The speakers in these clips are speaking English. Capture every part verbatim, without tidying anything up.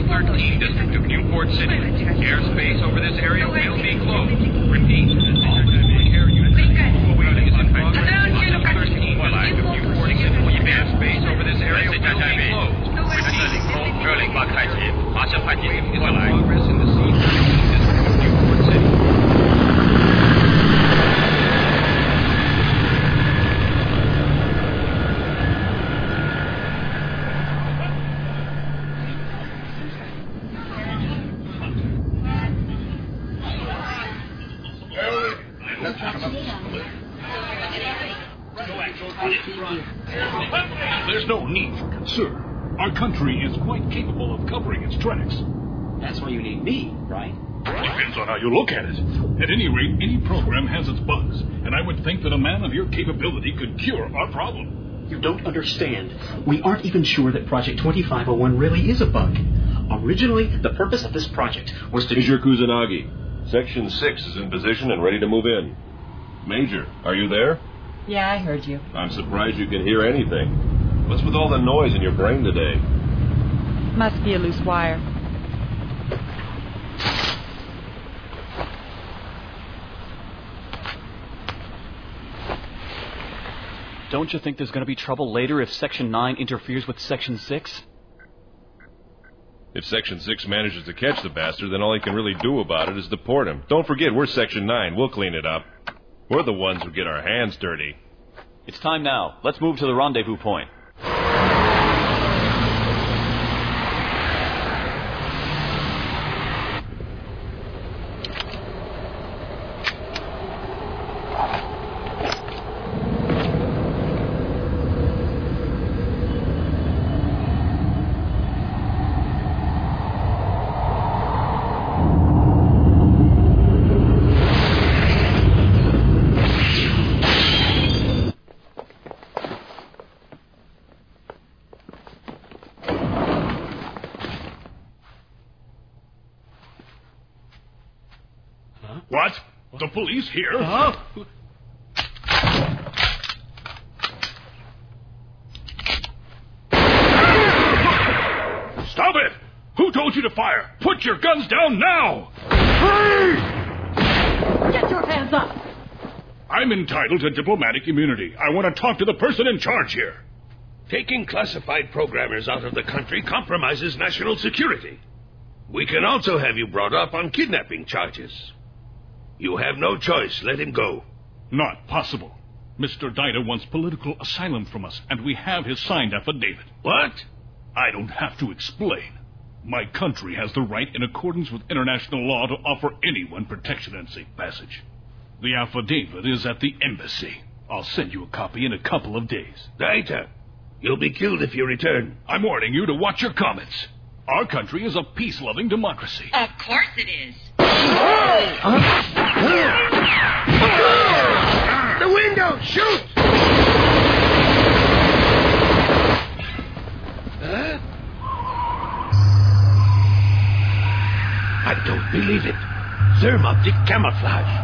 thirteen, District of Newport City. Airspace over this area will be closed. Repeat, all air units is in progress. thirteen, District of Newport City. Airspace over this area will be closed. Repeat, progress in the C thirteen, District of Newport City. There's no need for concern. Our country is quite capable of covering its tracks. That's why you need me, right? Depends on how you look at it. At any rate, any program has its bugs, and I would think that a man of your capability could cure our problem. You don't understand. We aren't even sure that Project twenty-five oh one really is a bug. Originally, the purpose of this project was to... Major Kusanagi, Section six is in position and ready to move in. Major, are you there? Yeah, I heard you. I'm surprised you can hear anything. What's with all the noise in your brain today? Must be a loose wire. Don't you think there's going to be trouble later if Section nine interferes with Section six? If Section six manages to catch the bastard, then all he can really do about it is deport him. Don't forget, we're Section nine. We'll clean it up. We're the ones who get our hands dirty. It's time now. Let's move to the rendezvous point. What? The police here? Huh? Stop it! Who told you to fire? Put your guns down now! Get your hands up! I'm entitled to diplomatic immunity. I want to talk to the person in charge here. Taking classified programmers out of the country compromises national security. We can also have you brought up on kidnapping charges. You have no choice. Let him go. Not possible. Mister Daida wants political asylum from us, and we have his signed affidavit. What? I don't have to explain. My country has the right, in accordance with international law, to offer anyone protection and safe passage. The affidavit is at the embassy. I'll send you a copy in a couple of days. Daida, you'll be killed if you return. I'm warning you to watch your comments. Our country is a peace-loving democracy. Of course it is. The window! Shoot! Huh? I don't believe it. Thermoptic camouflage.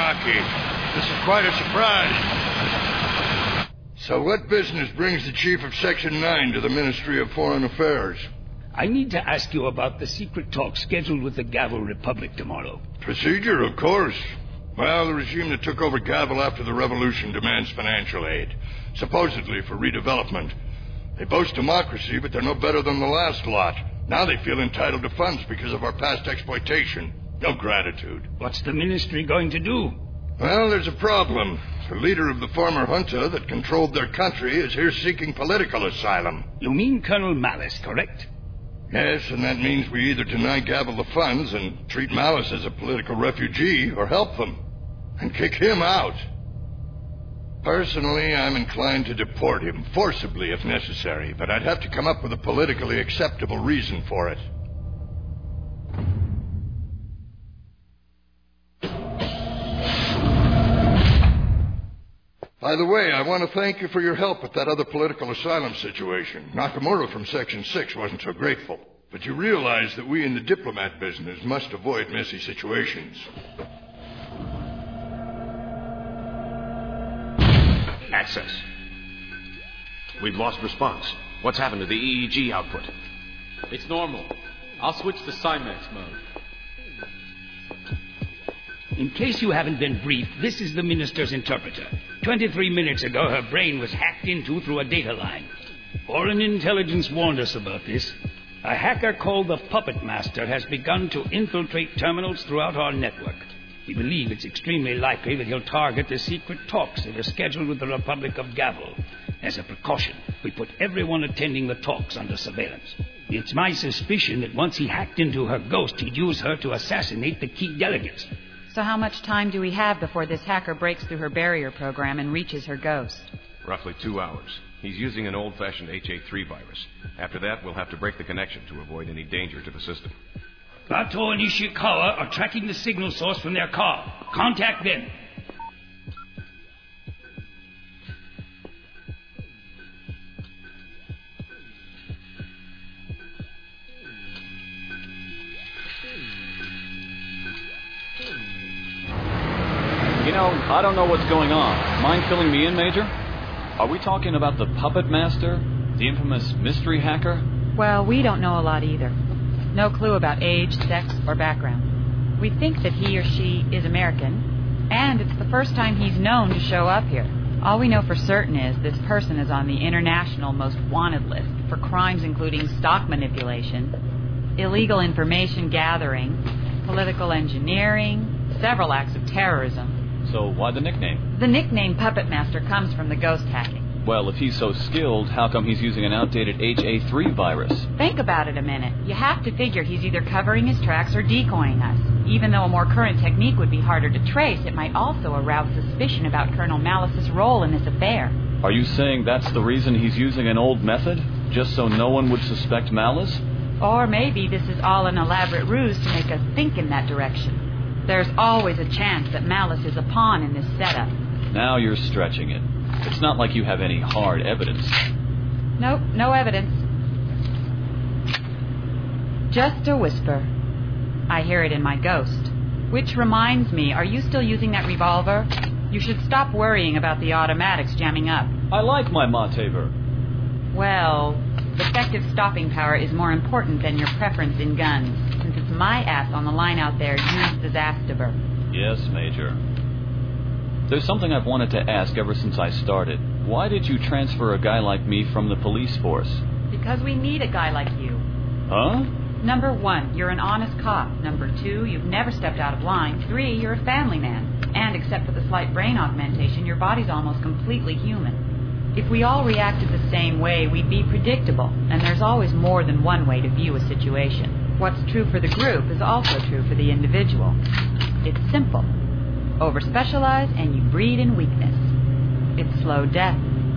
Rocky. This is quite a surprise. So what business brings the chief of Section nine to the Ministry of Foreign Affairs? I need to ask you about the secret talk scheduled with the Gavel Republic tomorrow. Procedure, of course. Well, the regime that took over Gavel after the revolution demands financial aid, supposedly for redevelopment. They boast democracy, but they're no better than the last lot. Now they feel entitled to funds because of our past exploitation. No gratitude. What's the ministry going to do? Well, there's a problem. The leader of the former junta that controlled their country is here seeking political asylum. You mean Colonel Malice, correct? Yes, and that means we either deny Gavel the funds and treat Malice as a political refugee, or help them and kick him out. Personally, I'm inclined to deport him, forcibly if necessary, but I'd have to come up with a politically acceptable reason for it. By the way, I want to thank you for your help with that other political asylum situation. Nakamura from Section six wasn't so grateful. But you realize that we in the diplomat business must avoid messy situations. Access. We've lost response. What's happened to the E E G output? It's normal. I'll switch to Cymax mode. In case you haven't been briefed, this is the minister's interpreter. Twenty-three minutes ago, her brain was hacked into through a data line. Foreign intelligence warned us about this. A hacker called the Puppet Master has begun to infiltrate terminals throughout our network. We believe it's extremely likely that he'll target the secret talks that are scheduled with the Republic of Gavel. As a precaution, we put everyone attending the talks under surveillance. It's my suspicion that once he hacked into her ghost, he'd use her to assassinate the key delegates. So how much time do we have before this hacker breaks through her barrier program and reaches her ghost? Roughly two hours. He's using an old-fashioned H A three virus. After that, we'll have to break the connection to avoid any danger to the system. Bato and Ishikawa are tracking the signal source from their car. Contact them. You know, I don't know what's going on. Mind filling me in, Major? Are we talking about the Puppet Master? The infamous mystery hacker? Well, we don't know a lot either. No clue about age, sex, or background. We think that he or she is American, and it's the first time he's known to show up here. All we know for certain is this person is on the international most wanted list for crimes including stock manipulation, illegal information gathering, political engineering, several acts of terrorism. So why the nickname? The nickname Puppet Master comes from the ghost hacking. Well, if he's so skilled, how come he's using an outdated H A three virus? Think about it a minute. You have to figure he's either covering his tracks or decoying us. Even though a more current technique would be harder to trace, it might also arouse suspicion about Colonel Malice's role in this affair. Are you saying that's the reason he's using an old method? Just so no one would suspect Malice? Or maybe this is all an elaborate ruse to make us think in that direction. There's always a chance that Malice is a pawn in this setup. Now you're stretching it. It's not like you have any hard evidence. Nope, no evidence. Just a whisper. I hear it in my ghost. Which reminds me, are you still using that revolver? You should stop worrying about the automatics jamming up. I like my Matever. Well, effective stopping power is more important than your preference in guns, since it's my ass on the line out there used as Astaber. Yes, Major. There's something I've wanted to ask ever since I started. Why did you transfer a guy like me from the police force? Because we need a guy like you. Huh? Number one, you're an honest cop. Number two, you've never stepped out of line. Three, you're a family man. And except for the slight brain augmentation, your body's almost completely human. If we all reacted the same way, we'd be predictable. And there's always more than one way to view a situation. What's true for the group is also true for the individual. It's simple. Over-specialize and you breed in weakness. It's slow death.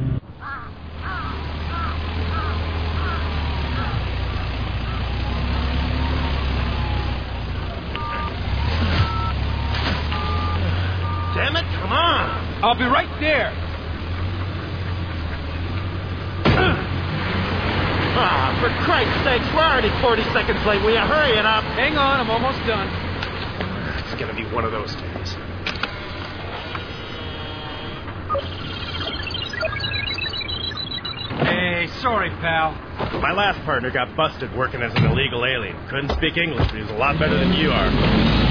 Damn it, come on! I'll be right there. Ah, for Christ's sakes, we're already forty seconds late. Will you hurry it up? Hang on, I'm almost done. It's gonna be one of those days. Hey, sorry, pal. My last partner got busted working as an illegal alien. Couldn't speak English, but he's a lot better than you are.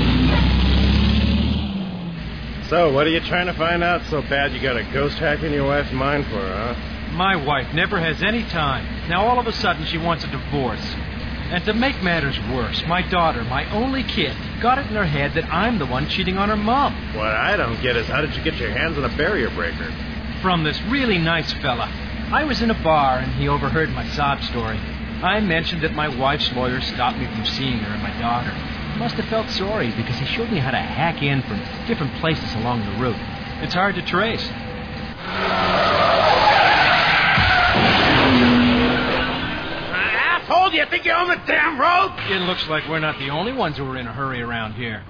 So, what are you trying to find out so bad you got a ghost hack in your wife's mind for, huh? My wife never has any time. Now all of a sudden she wants a divorce. And to make matters worse, my daughter, my only kid, got it in her head that I'm the one cheating on her mom. What I don't get is how did you get your hands on a barrier breaker? From this really nice fella. I was in a bar and he overheard my sob story. I mentioned that my wife's lawyer stopped me from seeing her and my daughter. He must have felt sorry because he showed me how to hack in from different places along the route. It's hard to trace. Asshole, do you think you're on the damn road? It looks like we're not the only ones who are in a hurry around here.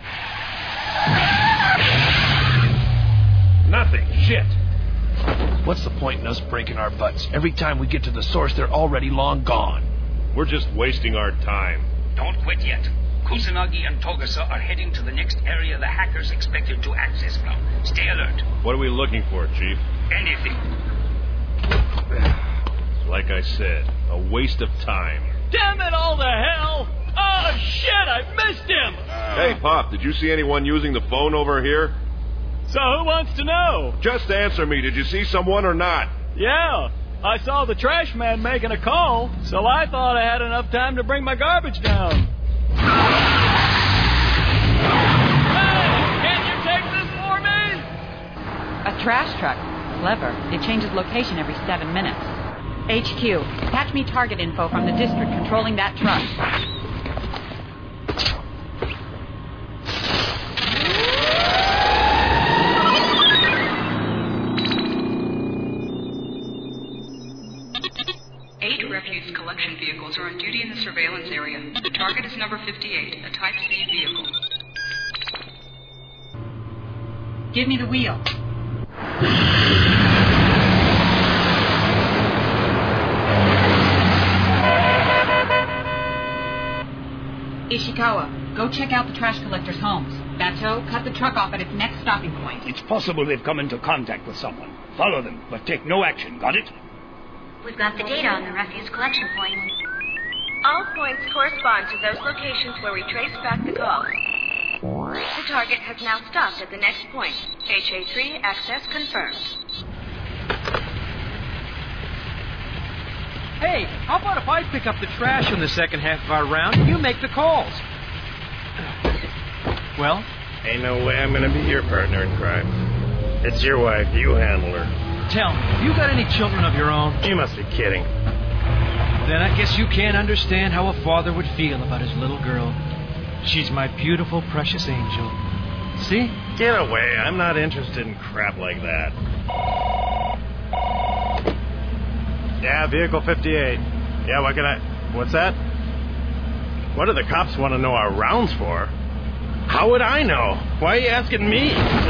Nothing. Shit. What's the point in us breaking our butts? Every time we get to the source, they're already long gone. We're just wasting our time. Don't quit yet. Kusanagi and Togasa are heading to the next area the hackers expected to access from. Stay alert. What are we looking for, Chief? Anything. Like I said, a waste of time. Damn it all to hell! Oh, shit, I missed him! Hey, Pop, did you see anyone using the phone over here? So who wants to know? Just answer me. Did you see someone or not? Yeah, I saw the trash man making a call, so I thought I had enough time to bring my garbage down. Hey, can you take this for me? A trash truck. Clever. It changes location every seven minutes. H Q, patch me target info from the district controlling that truck. Eight refuse collection vehicles are on duty in the surveillance area. The target is number fifty-eight, a Type C vehicle. Give me the wheel. Ishikawa, go check out the trash collectors' homes. Bateau, cut the truck off at its next stopping point. It's possible they've come into contact with someone. Follow them, but take no action. Got it? We've got the data on the refuse collection points. All points correspond to those locations where we traced back the calls. The target has now stopped at the next point. H A three access confirmed. Hey, how about if I pick up the trash in the second half of our round and you make the calls? Well? Ain't no way I'm gonna be your partner in crime. It's your wife. You handle her. Tell me, have you got any children of your own? You must be kidding. Then I guess you can't understand how a father would feel about his little girl. She's my beautiful, precious angel. See? Get away. I'm not interested in crap like that. Yeah, vehicle fifty-eight. Yeah, what can I... What's that? What do the cops want to know our rounds for? How would I know? Why are you asking me?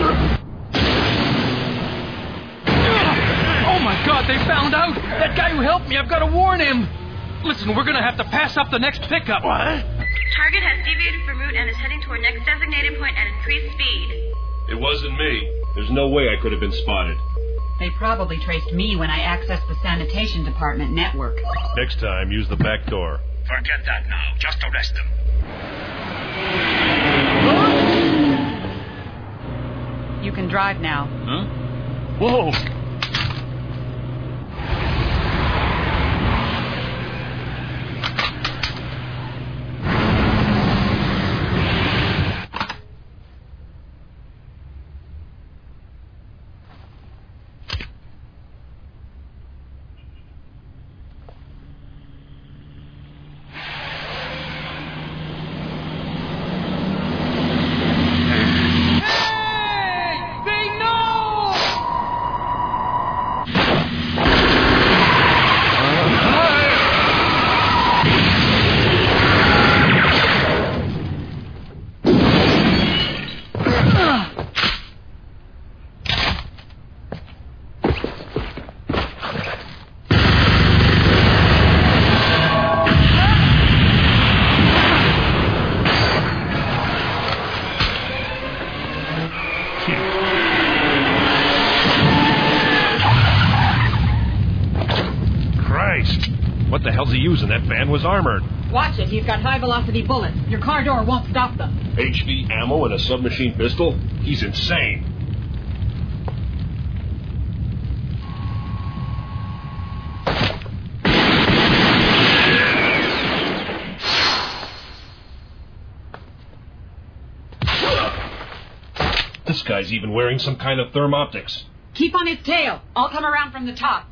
Oh, my God, they found out! That guy who helped me, I've got to warn him! Listen, we're going to have to pass up the next pickup. What? Target has deviated from route and is heading toward next designated point at increased speed. It wasn't me. There's no way I could have been spotted. They probably traced me when I accessed the sanitation department network. Next time, use the back door. Forget that now. Just arrest them. You can drive now. Huh? Whoa! hell's he using? That van was armored. Watch it. He's got high-velocity bullets. Your car door won't stop them. H V ammo and a submachine pistol? He's insane. This guy's even wearing some kind of thermoptics. Keep on his tail. I'll come around from the top.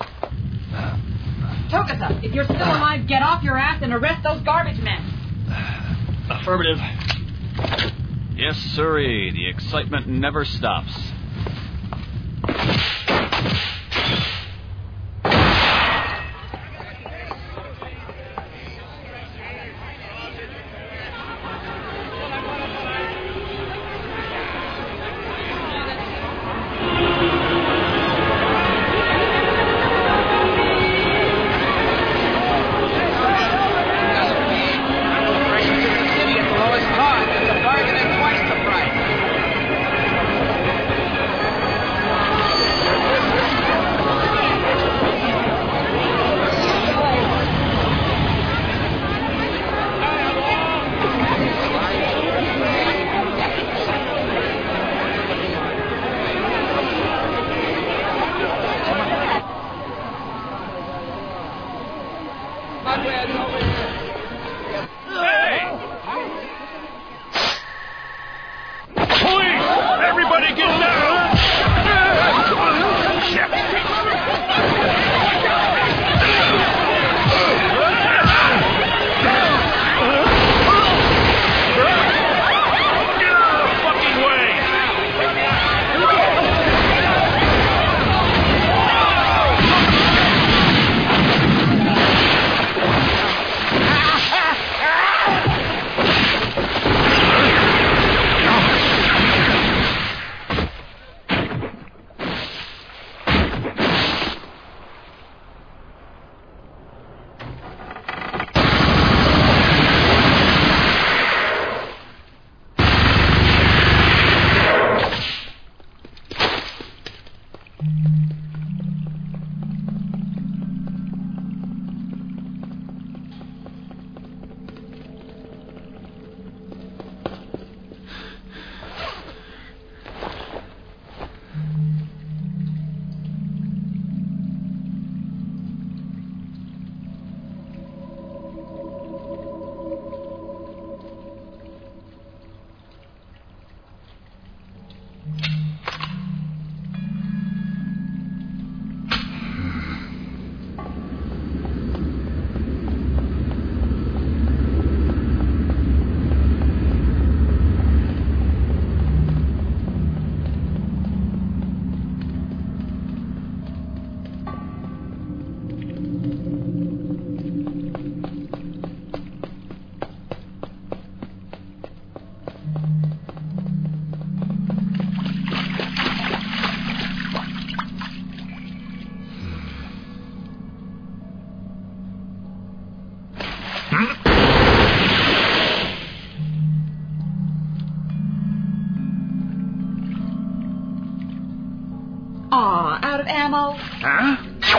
Tokusa, if you're still alive, get off your ass and arrest those garbage men. Affirmative. Yes, sirree. The excitement never stops. Aw, out of ammo? Huh?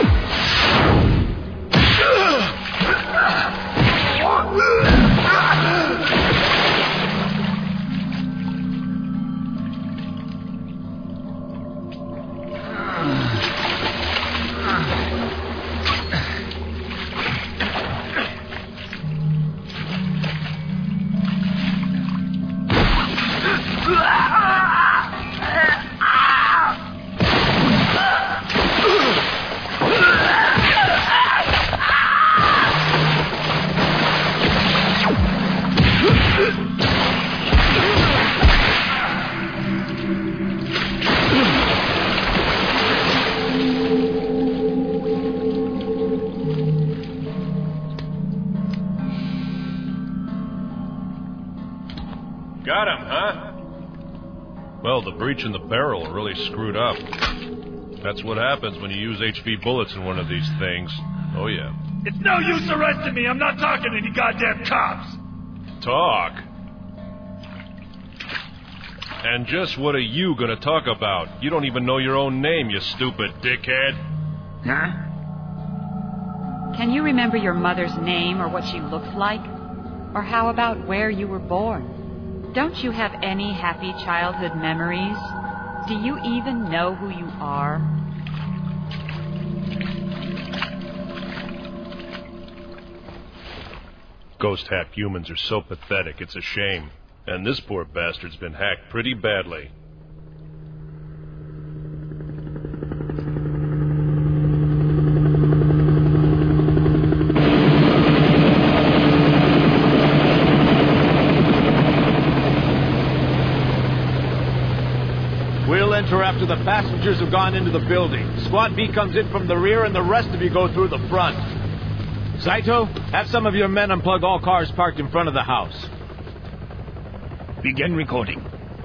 Got him, huh? Well, the breach in the barrel really screwed up. That's what happens when you use H V bullets in one of these things. Oh, yeah. It's no use arresting me. I'm not talking to any goddamn cops. Talk? And just what are you gonna talk about? You don't even know your own name, you stupid dickhead. Huh? Can you remember your mother's name or what she looks like? Or how about where you were born? Don't you have any happy childhood memories? Do you even know who you are? Ghost hack humans are so pathetic, it's a shame. And this poor bastard's been hacked pretty badly. We'll enter after the passengers have gone into the building. Squad B comes in from the rear and the rest of you go through the front. Saito, have some of your men unplug all cars parked in front of the house. Begin recording.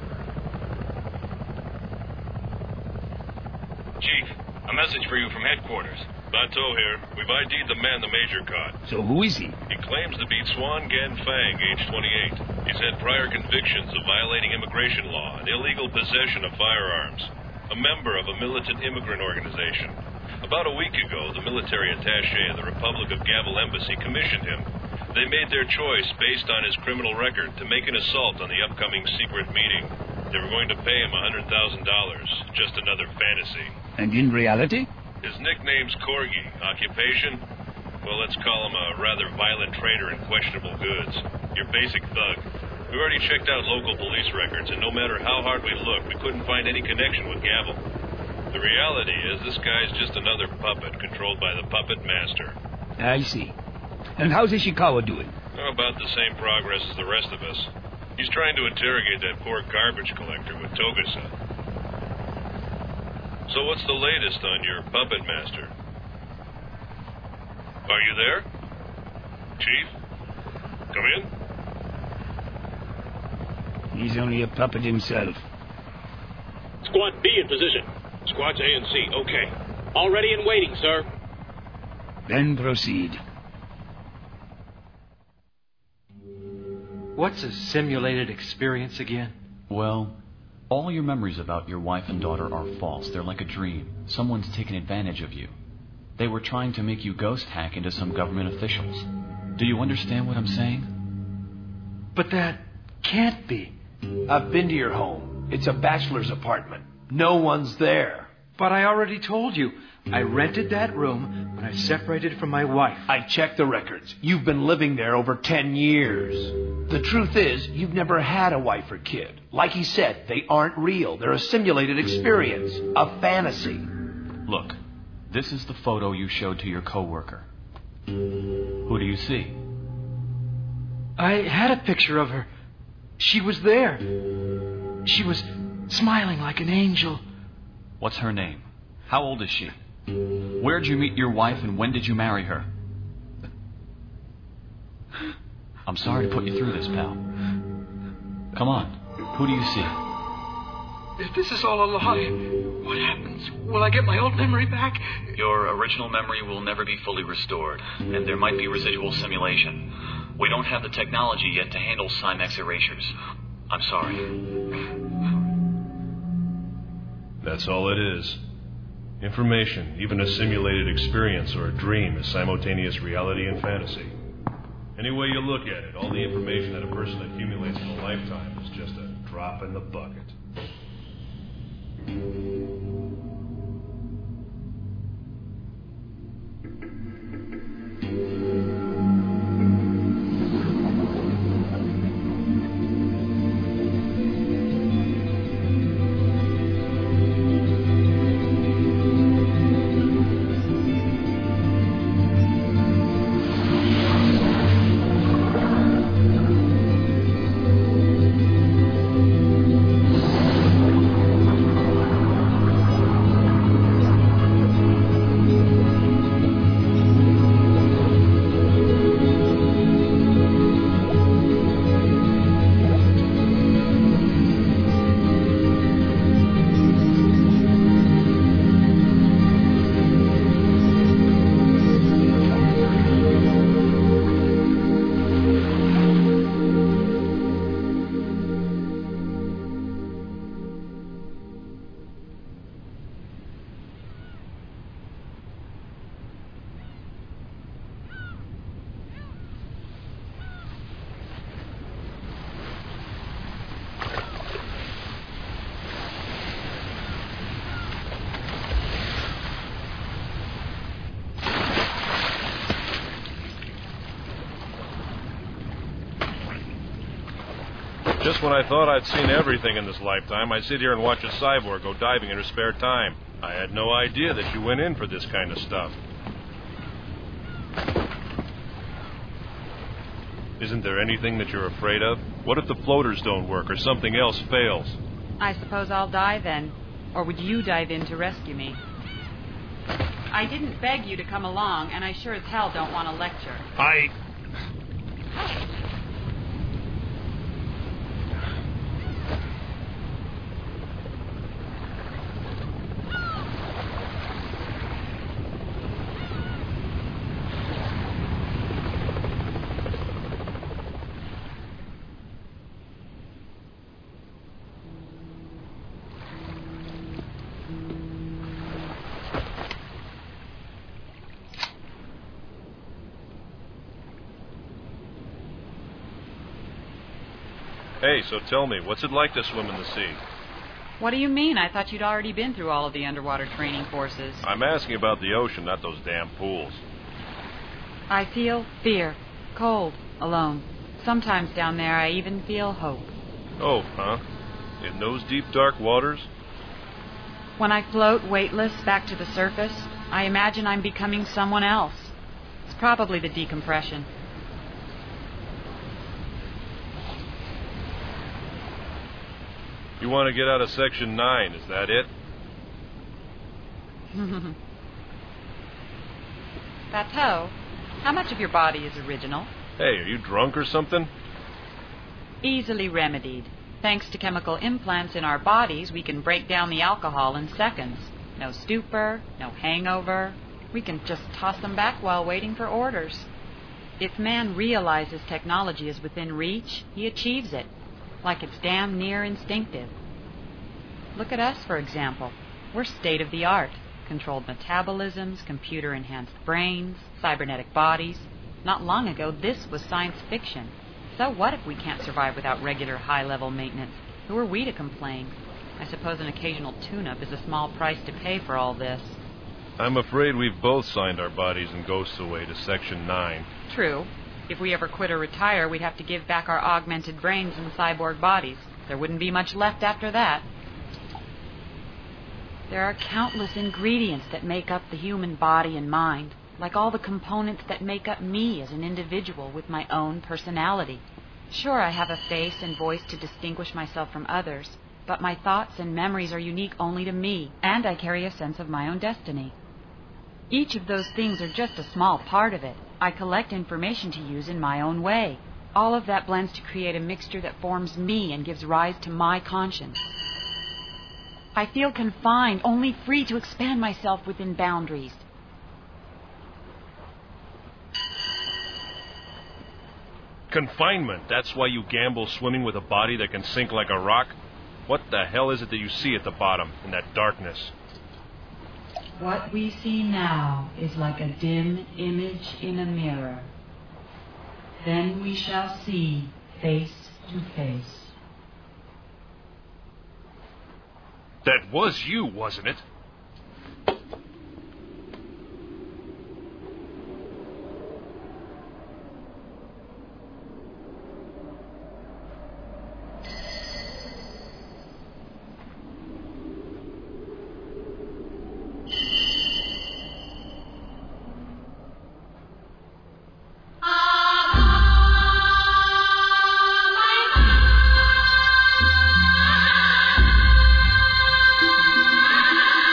Chief, a message for you from headquarters. Bateau here. We've I D'd the man the Major caught. So who is he? He claims to be Swan Gan Fang, age twenty-eight. He's had prior convictions of violating immigration law and illegal possession of firearms. A member of a militant immigrant organization. About a week ago, the military attaché of the Republic of Gavel Embassy commissioned him. They made their choice based on his criminal record to make an assault on the upcoming secret meeting. They were going to pay him one hundred thousand dollars. Just another fantasy. And in reality? His nickname's Corgi. Occupation? Well, let's call him a rather violent trader in questionable goods. Your basic thug. We already checked out local police records, and no matter how hard we looked, we couldn't find any connection with Gavel. The reality is this guy's just another puppet controlled by the puppet master. I see. And how's Ishikawa doing? About the same progress as the rest of us. He's trying to interrogate that poor garbage collector with Togusa. So what's the latest on your puppet master? Are you there? Chief? Come in? He's only a puppet himself. Squad B in position. Squads A and C, okay. All ready and waiting, sir. Then proceed. What's a simulated experience again? Well, all your memories about your wife and daughter are false. They're like a dream. Someone's taken advantage of you. They were trying to make you ghost hack into some government officials. Do you understand what I'm saying? But that can't be. I've been to your home. It's a bachelor's apartment. No one's there. But I already told you. I rented that room when I separated from my wife. I checked the records. You've been living there over ten years. The truth is, you've never had a wife or kid. Like he said, they aren't real. They're a simulated experience. A fantasy. Look, this is the photo you showed to your coworker. Who do you see? I had a picture of her. She was there. She was smiling like an angel. What's her name? How old is she? Where'd you meet your wife and when did you marry her? I'm sorry to put you through this, pal. Come on. Who do you see? If this is all a lie, what happens? Will I get my old memory back? Your original memory will never be fully restored, and there might be residual simulation. We don't have the technology yet to handle Cymex erasures. I'm sorry. That's all it is. Information, even a simulated experience or a dream, is simultaneous reality and fantasy. Any way you look at it, all the information that a person accumulates in a lifetime is just a drop in the bucket. Just when I thought I'd seen everything in this lifetime, I sit here and watch a cyborg go diving in her spare time. I had no idea that you went in for this kind of stuff. Isn't there anything that you're afraid of? What if the floaters don't work or something else fails? I suppose I'll die then. Or would you dive in to rescue me? I didn't beg you to come along, and I sure as hell don't want to lecture. I... Hey, so tell me, what's it like to swim in the sea? What do you mean? I thought you'd already been through all of the underwater training courses. I'm asking about the ocean, not those damn pools. I feel fear, cold, alone. Sometimes down there I even feel hope. Oh, huh? In those deep, dark waters? When I float weightless back to the surface, I imagine I'm becoming someone else. It's probably the decompression. You want to get out of Section nine, is that it? Bateau, how much of your body is original? Hey, are you drunk or something? Easily remedied. Thanks to chemical implants in our bodies, we can break down the alcohol in seconds. No stupor, no hangover. We can just toss them back while waiting for orders. If man realizes technology is within reach, he achieves it. Like it's damn near instinctive. Look at us, for example. We're state-of-the-art. Controlled metabolisms, computer-enhanced brains, cybernetic bodies. Not long ago, this was science fiction. So what if we can't survive without regular high-level maintenance? Who are we to complain? I suppose an occasional tune-up is a small price to pay for all this. I'm afraid we've both signed our bodies and ghosts away to Section nine. True. If we ever quit or retire, we'd have to give back our augmented brains and cyborg bodies. There wouldn't be much left after that. There are countless ingredients that make up the human body and mind, like all the components that make up me as an individual with my own personality. Sure, I have a face and voice to distinguish myself from others, but my thoughts and memories are unique only to me, and I carry a sense of my own destiny. Each of those things are just a small part of it. I collect information to use in my own way. All of that blends to create a mixture that forms me and gives rise to my conscience. I feel confined, only free to expand myself within boundaries. Confinement, that's why you gamble swimming with a body that can sink like a rock? What the hell is it that you see at the bottom, in that darkness? What we see now is like a dim image in a mirror. Then we shall see face to face. That was you, wasn't it? Ah!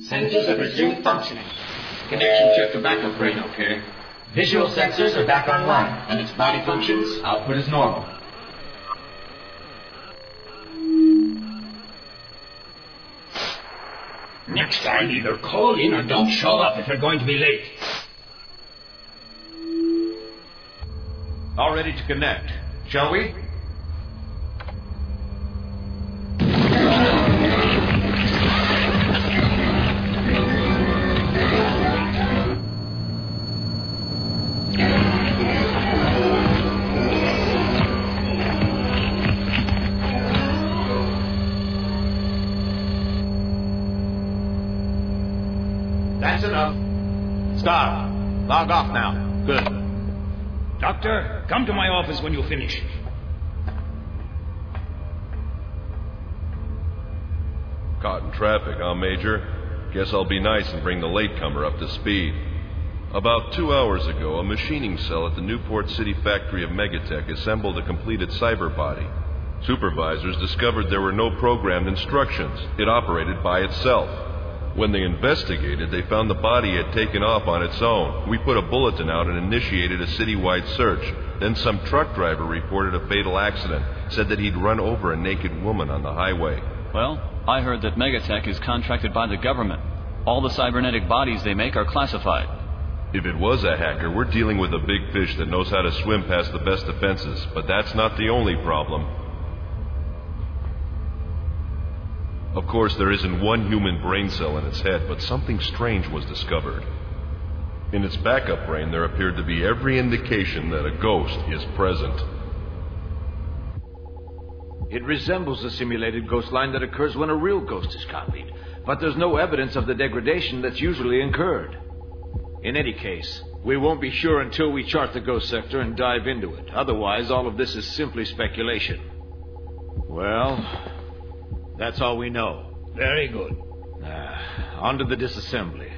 Sensors have resumed functioning. Connection check to backup brain okay. Visual sensors are back online, and its body functions, output is normal. Next time, either call in or don't show up if you're going to be late. All ready to connect. Shall we? That's enough. Stop. Log off now. Good. Doctor, come to my office when you finish. Caught in traffic, huh, Major? Guess I'll be nice and bring the latecomer up to speed. About two hours ago, a machining cell at the Newport City factory of Megatech assembled a completed cyber body. Supervisors discovered there were no programmed instructions. It operated by itself. When they investigated, they found the body had taken off on its own. We put a bulletin out and initiated a citywide search. Then some truck driver reported a fatal accident, said that he'd run over a naked woman on the highway. Well, I heard that Megatech is contracted by the government. All the cybernetic bodies they make are classified. If it was a hacker, we're dealing with a big fish that knows how to swim past the best defenses. But that's not the only problem. Of course, there isn't one human brain cell in its head, but something strange was discovered. In its backup brain, there appeared to be every indication that a ghost is present. It resembles the simulated ghost line that occurs when a real ghost is copied, but there's no evidence of the degradation that's usually incurred. In any case, we won't be sure until we chart the ghost sector and dive into it. Otherwise, all of this is simply speculation. Well, that's all we know. Very good. Uh, on to the disassembly.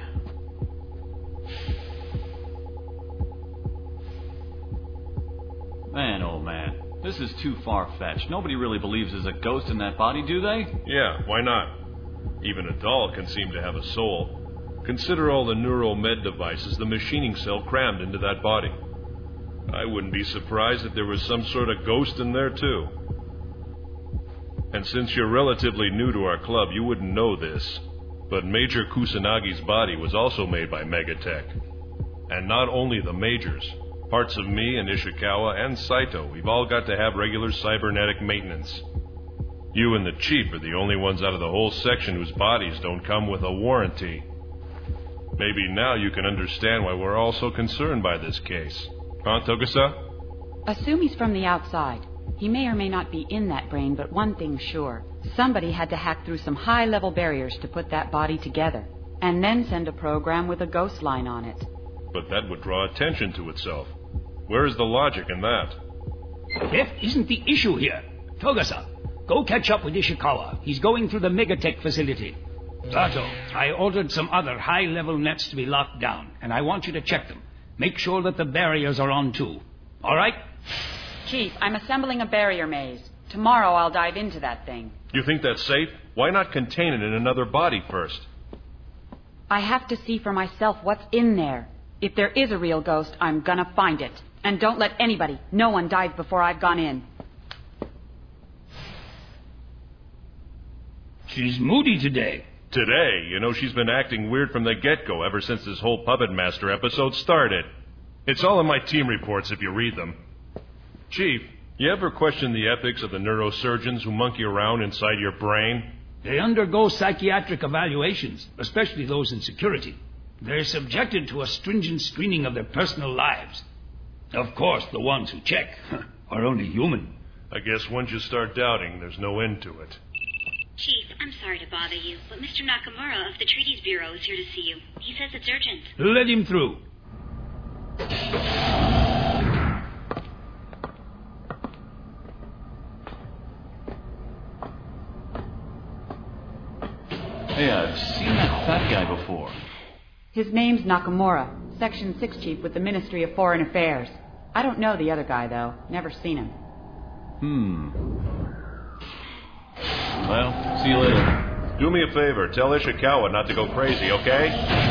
Man, oh man, this is too far-fetched. Nobody really believes there's a ghost in that body, do they? Yeah, why not? Even a doll can seem to have a soul. Consider all the neuromed devices the machining cell crammed into that body. I wouldn't be surprised if there was some sort of ghost in there, too. And since you're relatively new to our club, you wouldn't know this. But Major Kusanagi's body was also made by Megatech. And not only the Majors. Parts of me and Ishikawa and Saito, we've all got to have regular cybernetic maintenance. You and the Chief are the only ones out of the whole section whose bodies don't come with a warranty. Maybe now you can understand why we're all so concerned by this case. Huh, Tokusa? Assume he's from the outside. He may or may not be in that brain, but one thing's sure. Somebody had to hack through some high-level barriers to put that body together, and then send a program with a ghost line on it. But that would draw attention to itself. Where is the logic in that? Theft isn't the issue here. Togasa, go catch up with Ishikawa. He's going through the Megatech facility. Sato, I ordered some other high-level nets to be locked down, and I want you to check them. Make sure that the barriers are on, too. All right? Chief, I'm assembling a barrier maze. Tomorrow I'll dive into that thing. You think that's safe? Why not contain it in another body first? I have to see for myself what's in there. If there is a real ghost, I'm gonna find it. And don't let anybody, no one dive before I've gone in. She's moody today. Today? You know, she's been acting weird from the get-go ever since this whole Puppet Master episode started. It's all in my team reports if you read them. Chief, you ever question the ethics of the neurosurgeons who monkey around inside your brain? They undergo psychiatric evaluations, especially those in security. They're subjected to a stringent screening of their personal lives. Of course, the ones who check are only human. I guess once you start doubting, there's no end to it. Chief, I'm sorry to bother you, but Mister Nakamura of the Treaties Bureau is here to see you. He says it's urgent. Let him through. Hey, I've seen that fat guy before. His name's Nakamura, Section six Chief with the Ministry of Foreign Affairs. I don't know the other guy, though. Never seen him. Hmm. Well, see you later. Do me a favor. Tell Ishikawa not to go crazy, okay?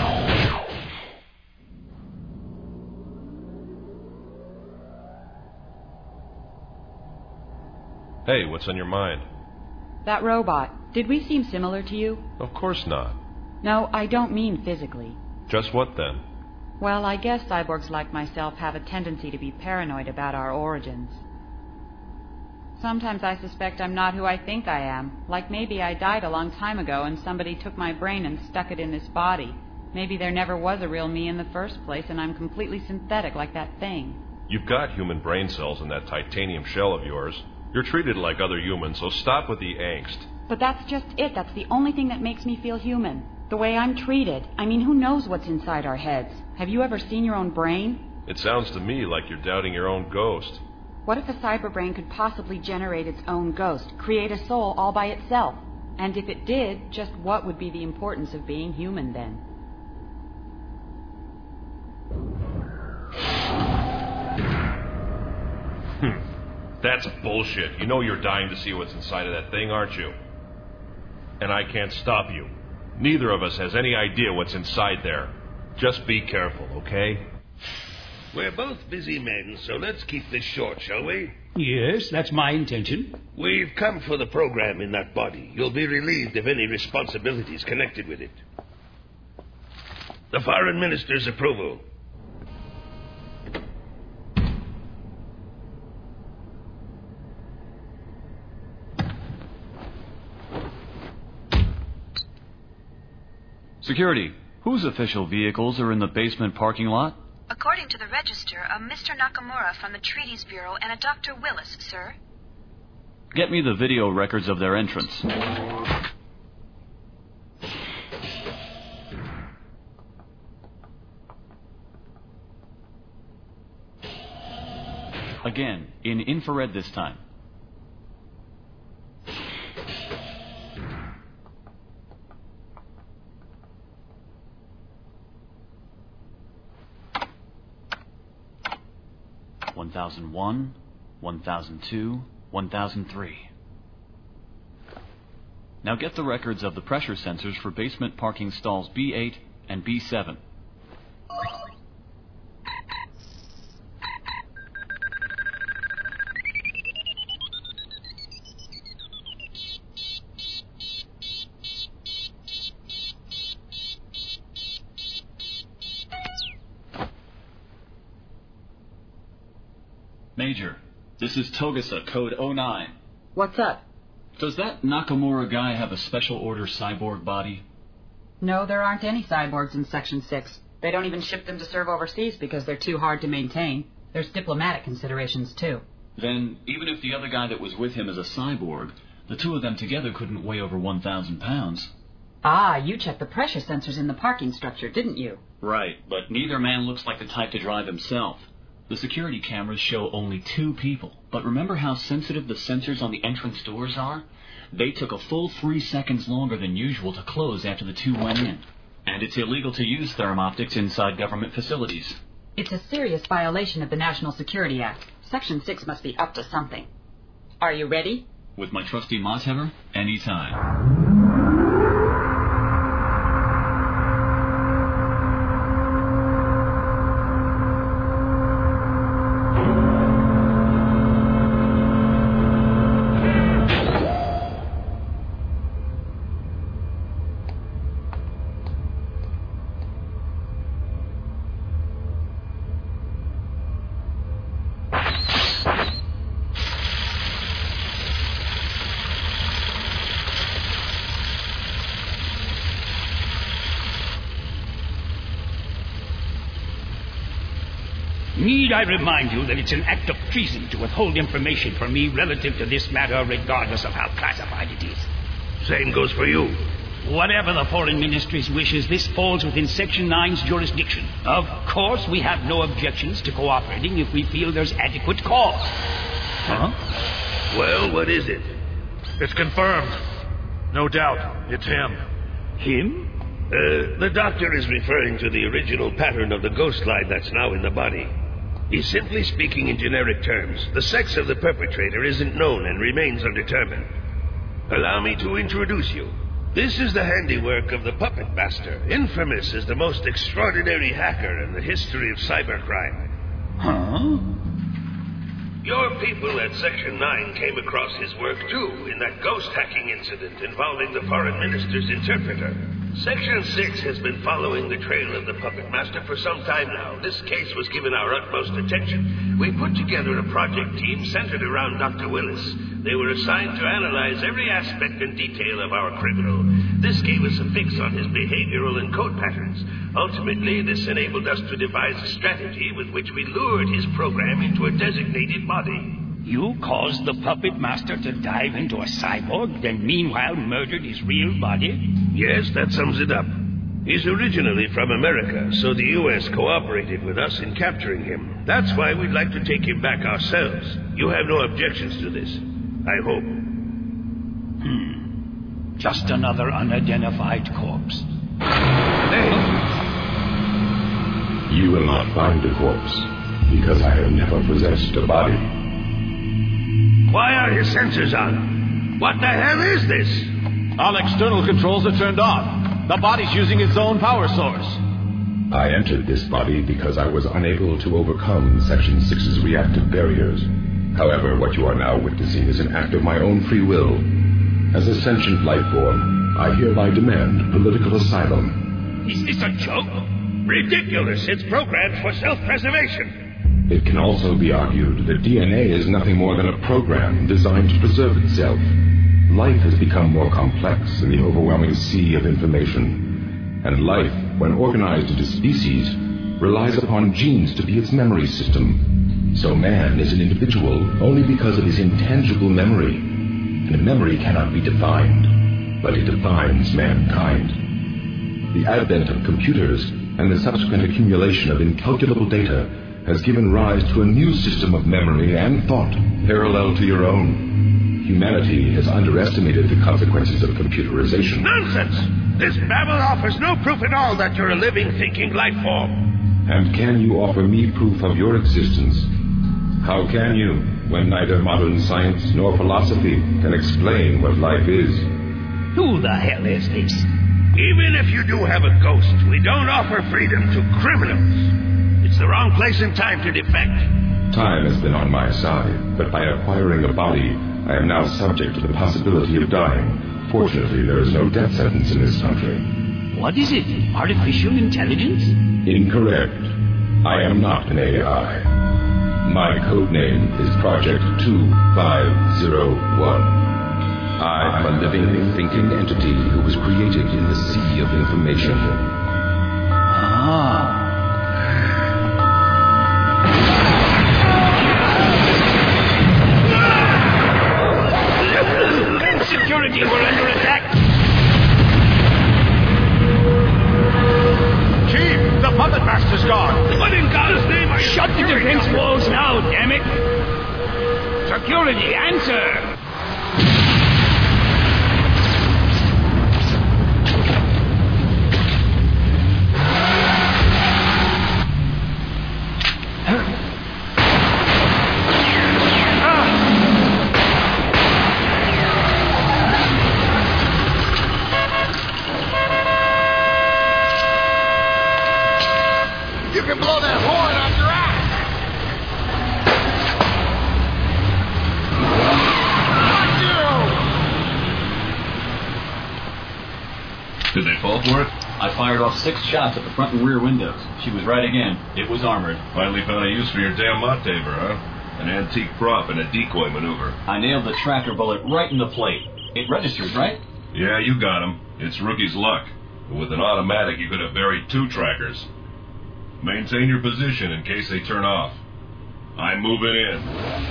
Hey, what's on your mind? That robot. Did we seem similar to you? Of course not. No, I don't mean physically. Just what then? Well, I guess cyborgs like myself have a tendency to be paranoid about our origins. Sometimes I suspect I'm not who I think I am. Like maybe I died a long time ago and somebody took my brain and stuck it in this body. Maybe there never was a real me in the first place and I'm completely synthetic like that thing. You've got human brain cells in that titanium shell of yours. You're treated like other humans, so stop with the angst. But that's just it. That's the only thing that makes me feel human. The way I'm treated. I mean, who knows what's inside our heads? Have you ever seen your own brain? It sounds to me like you're doubting your own ghost. What if a cyberbrain could possibly generate its own ghost, create a soul all by itself? And if it did, just what would be the importance of being human then? Hmm. That's bullshit. You know you're dying to see what's inside of that thing, aren't you? And I can't stop you. Neither of us has any idea what's inside there. Just be careful, okay? We're both busy men, so let's keep this short, shall we? Yes, that's my intention. We've come for the program in that body. You'll be relieved of any responsibilities connected with it. The foreign minister's approval. Security, whose official vehicles are in the basement parking lot? According to the register, a Mister Nakamura from the Treaties Bureau and a Doctor Willis, sir. Get me the video records of their entrance. Again, in infrared this time. one thousand one, one thousand two, one thousand three. Now get the records of the pressure sensors for basement parking stalls B eight and B seven. Major, this is Togasa, code oh nine. What's up? Does that Nakamura guy have a special order cyborg body? No, there aren't any cyborgs in Section six. They don't even ship them to serve overseas because they're too hard to maintain. There's diplomatic considerations, too. Then, even if the other guy that was with him is a cyborg, the two of them together couldn't weigh over one thousand pounds. Ah, you checked the pressure sensors in the parking structure, didn't you? Right, but neither man looks like the type to drive himself. The security cameras show only two people. But remember how sensitive the sensors on the entrance doors are? They took a full three seconds longer than usual to close after the two went in. And it's illegal to use thermoptics inside government facilities. It's a serious violation of the National Security Act. Section six must be up to something. Are you ready? With my trusty Moshever, anytime. Need I remind you that it's an act of treason to withhold information from me relative to this matter, regardless of how classified it is? Same goes for you. Whatever the foreign ministry's wishes, this falls within Section nine's jurisdiction. Of course, we have no objections to cooperating if we feel there's adequate cause. Huh? Well, what is it? It's confirmed. No doubt, it's him. Him? Uh, the doctor is referring to the original pattern of the ghost line that's now in the body. He's simply speaking in generic terms. The sex of the perpetrator isn't known and remains undetermined. Allow me to introduce you. This is the handiwork of the Puppet Master, infamous as the most extraordinary hacker in the history of cybercrime. Huh? Your people at Section nine came across his work, too, in that ghost hacking incident involving the foreign minister's interpreter. Section six has been following the trail of the Puppet Master for some time now. This case was given our utmost attention. We put together a project team centered around Doctor Willis. They were assigned to analyze every aspect and detail of our criminal. This gave us a fix on his behavioral and code patterns. Ultimately, this enabled us to devise a strategy with which we lured his program into a designated body. You caused the Puppet Master to dive into a cyborg, then meanwhile murdered his real body? Yes, that sums it up. He's originally from America, so the U S cooperated with us in capturing him. That's why we'd like to take him back ourselves. You have no objections to this, I hope. Hmm. Just another unidentified corpse. Hey! You will not find a corpse, because I have never possessed a body. Why are his sensors on? What the hell is this? All external controls are turned off. The body's using its own power source. I entered this body because I was unable to overcome Section six's reactive barriers. However, what you are now witnessing is an act of my own free will. As a sentient life form, I hereby demand political asylum. Is this a joke? Ridiculous. It's programmed for self-preservation. It can also be argued that D N A is nothing more than a program designed to preserve itself. Life has become more complex in the overwhelming sea of information. And life, when organized into species, relies upon genes to be its memory system. So man is an individual only because of his intangible memory. And memory cannot be defined, but it defines mankind. The advent of computers and the subsequent accumulation of incalculable data has given rise to a new system of memory and thought parallel to your own. Humanity has underestimated the consequences of computerization. Nonsense! This babble offers no proof at all that you're a living, thinking life form. And can you offer me proof of your existence? How can you, when neither modern science nor philosophy can explain what life is? Who the hell is this? Even if you do have a ghost, we don't offer freedom to criminals. It's the wrong place and time to defect. Time has been on my side, but by acquiring a body, I am now subject to the possibility of dying. Fortunately, there is no death sentence in this country. What is it? Artificial intelligence? Incorrect. I am not an A I. My code name is Project two five zero one. I am a living, thinking entity who was created in the sea of information. Ah. Security, we're under attack. Chief, the Puppet Master's gone. What in God's name are you Shut the defense walls now, damn it. Security, answer. You can blow that horn on your ass! Fuck you! Did they fall for it? I fired off six shots at the front and rear windows. She was right again. It was armored. Finally found a use for your damn Montaver, huh? An antique prop and a decoy maneuver. I nailed the tracker bullet right in the plate. It registers, right? Yeah, you got him. It's rookie's luck. But with an automatic, you could have buried two trackers. Maintain your position in case they turn off. I'm moving in.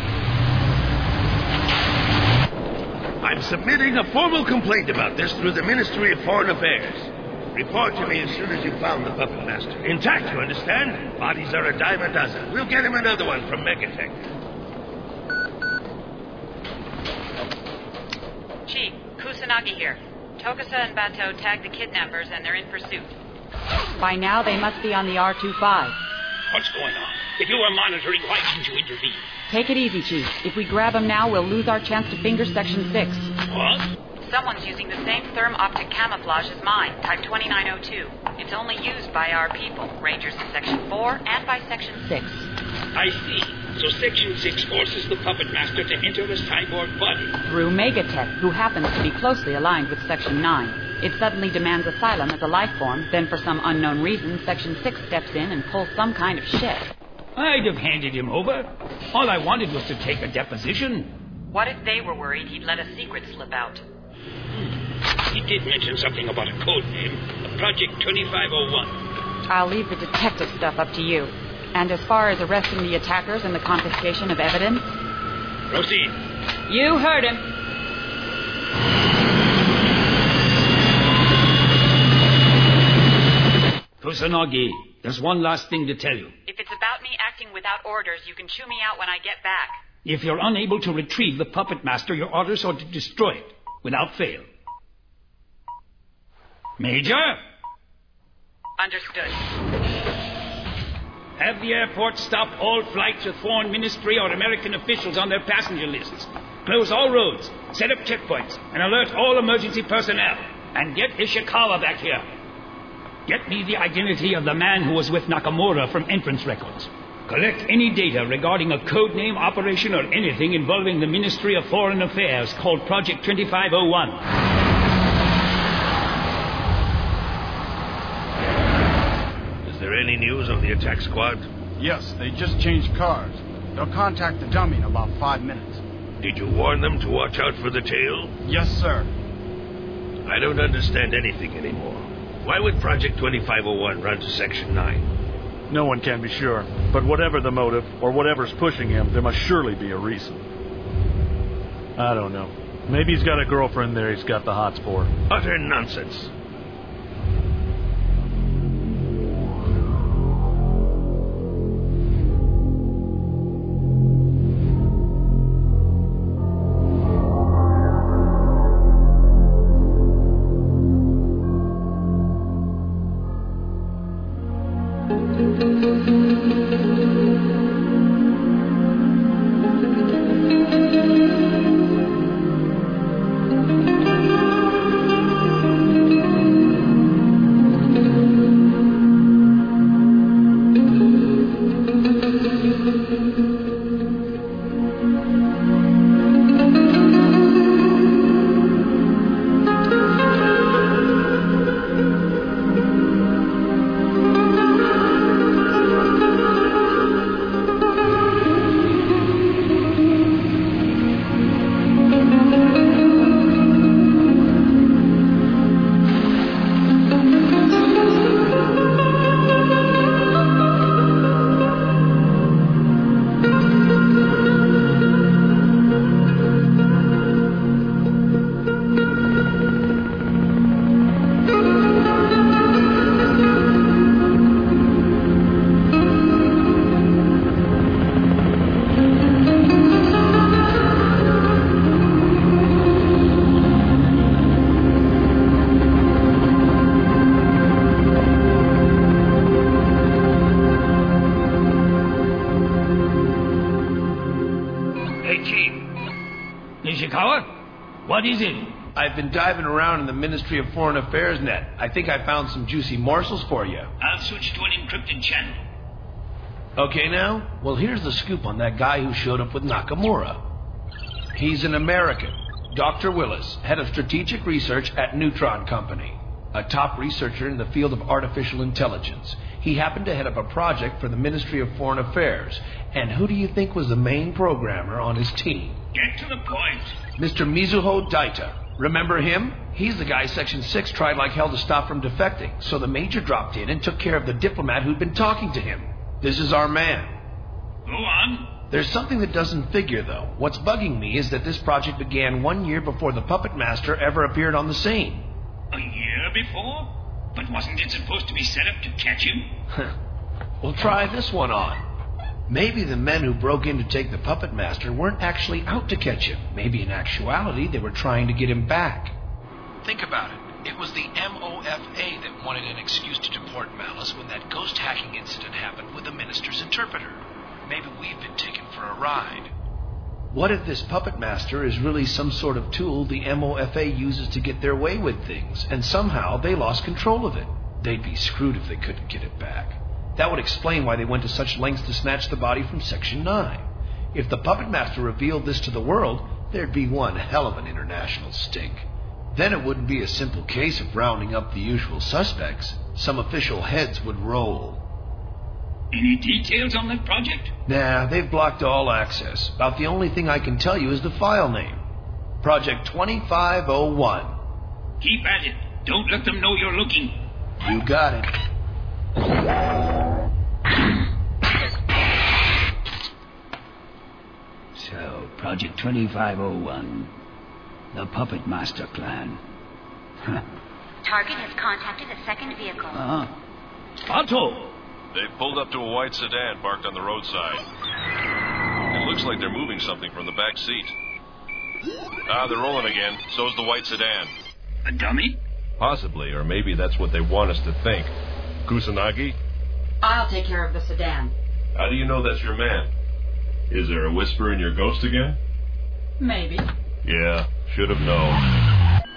I'm submitting a formal complaint about this through the Ministry of Foreign Affairs. Report to me as soon as you found the Puppet Master. Intact, you understand? Bodies are a dime a dozen. We'll get him another one from Megatech. Chief, Kusanagi here. Tokusa and Bato tagged the kidnappers and they're in pursuit. By now, they must be on the R twenty-five. What's going on? If you were monitoring, why didn't you intervene? Take it easy, Chief. If we grab them now, we'll lose our chance to finger Section six. What? Someone's using the same therm-optic camouflage as mine, type twenty-nine oh two. It's only used by our people, Rangers in Section four and by Section six. I see. So Section six forces the puppet master to enter the cyborg body. Through Megatech, who happens to be closely aligned with Section nine. It suddenly demands asylum as a life form, then for some unknown reason, Section six steps in and pulls some kind of shit. I'd have handed him over. All I wanted was to take a deposition. What if they were worried he'd let a secret slip out? He did mention something about a code name, Project twenty-five oh one. I'll leave the detective stuff up to you. And as far as arresting the attackers and the confiscation of evidence... Proceed. You heard him. Kusanagi, there's one last thing to tell you. If it's about me acting without orders, you can chew me out when I get back. If you're unable to retrieve the puppet master, your orders are to destroy it, without fail. Major? Understood. Have the airport stop all flights with foreign ministry or American officials on their passenger lists. Close all roads, set up checkpoints, and alert all emergency personnel. And get Ishikawa back here. Get me the identity of the man who was with Nakamura from entrance records. Collect any data regarding a codename operation or anything involving the Ministry of Foreign Affairs called Project twenty-five oh one. Is there any news on the attack squad? Yes, they just changed cars. They'll contact the dummy in about five minutes. Did you warn them to watch out for the tail? Yes, sir. I don't understand anything anymore. Why would Project twenty-five oh one run to Section nine? No one can be sure, but whatever the motive, or whatever's pushing him, there must surely be a reason. I don't know. Maybe he's got a girlfriend there he's got the hots for. Utter nonsense. What is it? I've been diving around in the Ministry of Foreign Affairs net. I think I found some juicy morsels for you. I'll switch to an encrypted channel. Okay now? Well, here's the scoop on that guy who showed up with Nakamura. He's an American. Doctor Willis, head of strategic research at Neutron Company. A top researcher in the field of artificial intelligence. He happened to head up a project for the Ministry of Foreign Affairs. And who do you think was the main programmer on his team? Get to the point. Mister Mizuho Daita. Remember him? He's the guy Section six tried like hell to stop from defecting, so the Major dropped in and took care of the diplomat who'd been talking to him. This is our man. Go on. There's something that doesn't figure, though. What's bugging me is that this project began one year before the Puppet Master ever appeared on the scene. A year before? But wasn't it supposed to be set up to catch him? We'll try this one on. Maybe the men who broke in to take the Puppet Master weren't actually out to catch him. Maybe in actuality they were trying to get him back. Think about it. It was the M O F A that wanted an excuse to deport Malice when that ghost hacking incident happened with the Minister's interpreter. Maybe we've been taken for a ride. What if this puppet master is really some sort of tool the M O F A uses to get their way with things, and somehow they lost control of it? They'd be screwed if they couldn't get it back. That would explain why they went to such lengths to snatch the body from Section nine. If the puppet master revealed this to the world, there'd be one hell of an international stink. Then it wouldn't be a simple case of rounding up the usual suspects. Some official heads would roll. Any details on that project? Nah, they've blocked all access. About the only thing I can tell you is the file name. Project twenty-five oh one. Keep at it. Don't let them know you're looking. You got it. So, Project twenty-five oh one. The Puppet Master Clan. Target has contacted a second vehicle. Uh-huh. Otto! They pulled up to a white sedan parked on the roadside. It looks like they're moving something from the back seat. Ah, they're rolling again. So's the white sedan. A dummy? Possibly, or maybe that's what they want us to think. Kusanagi? I'll take care of the sedan. How do you know that's your man? Is there a whisper in your ghost again? Maybe. Yeah, should have known.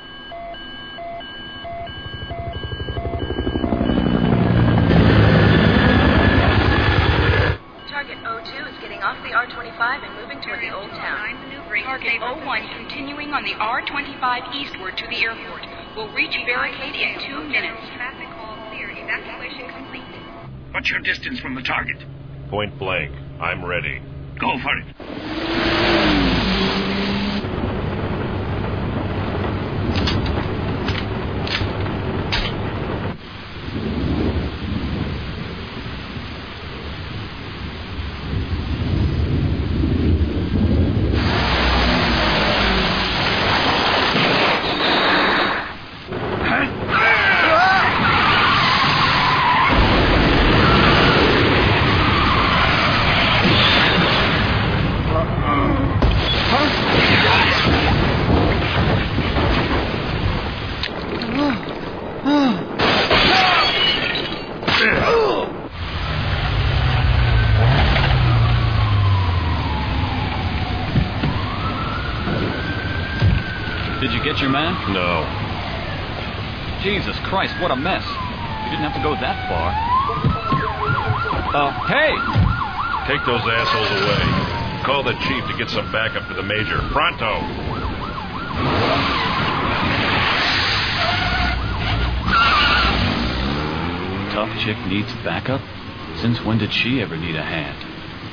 Target oh two is getting off the R twenty-five and moving toward the Old Town. Target oh one continuing on the R twenty-five eastward to the airport. Will reach barricade in two minutes. Traffic all clear. Evacuation complete. What's your distance from the target? Point blank. I'm ready. Go for it. Did you get your man? No. Jesus Christ, what a mess. You didn't have to go that far. Uh, hey! Take those assholes away. Call the chief to get some backup for the major. Pronto! Tough chick needs backup? Since when did she ever need a hand?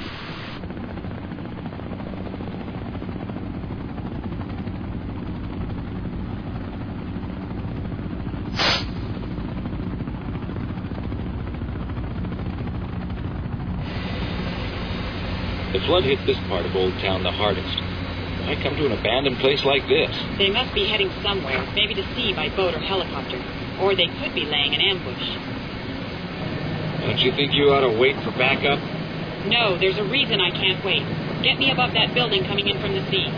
The flood hit this part of Old Town the hardest. Why come to an abandoned place like this? They must be heading somewhere, maybe to sea by boat or helicopter. Or they could be laying an ambush. Don't you think you ought to wait for backup? No, there's a reason I can't wait. Get me above that building coming in from the sea.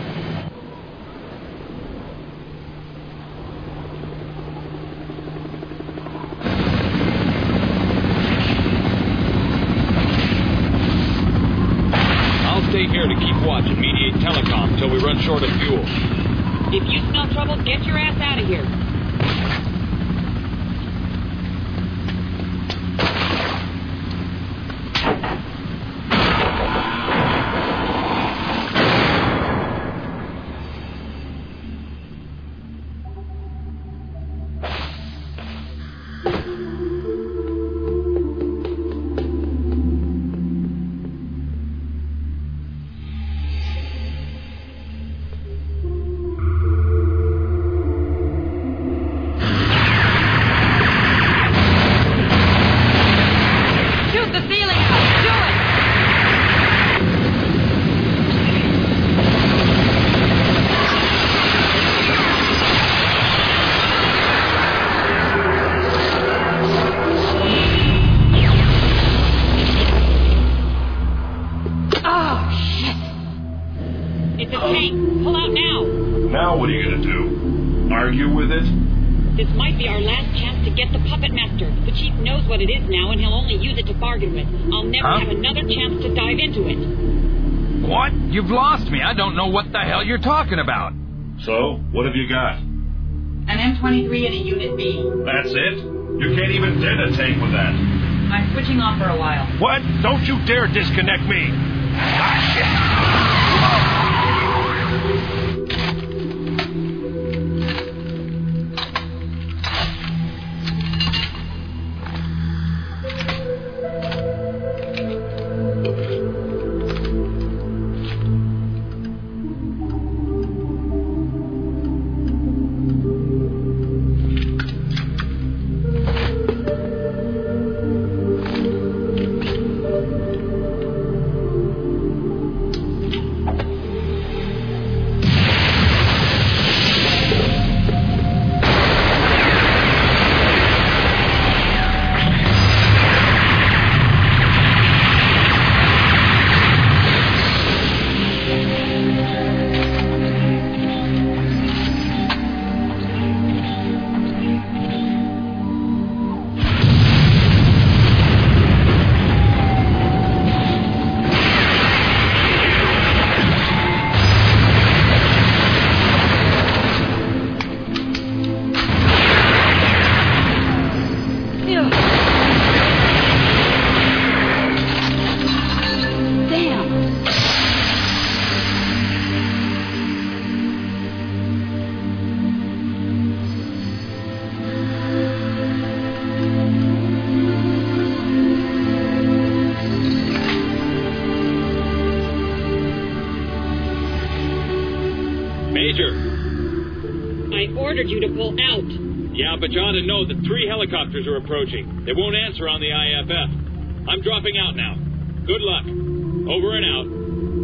Stay here to keep watch and mediate telecom until we run short of fuel. If you smell trouble, get your ass out of here. This might be our last chance to get the Puppet Master. The Chief knows what it is now, and he'll only use it to bargain with. I'll never huh? have another chance to dive into it. What? You've lost me. I don't know what the hell you're talking about. So, what have you got? An M twenty-three and a Unit B. That's it? You can't even dent a tank with that. I'm switching off for a while. What? Don't you dare disconnect me! Ah, shit! You to pull out. Yeah, but you ought to know that three helicopters are approaching. They won't answer on the I F F. I'm dropping out now. Good luck. Over and out.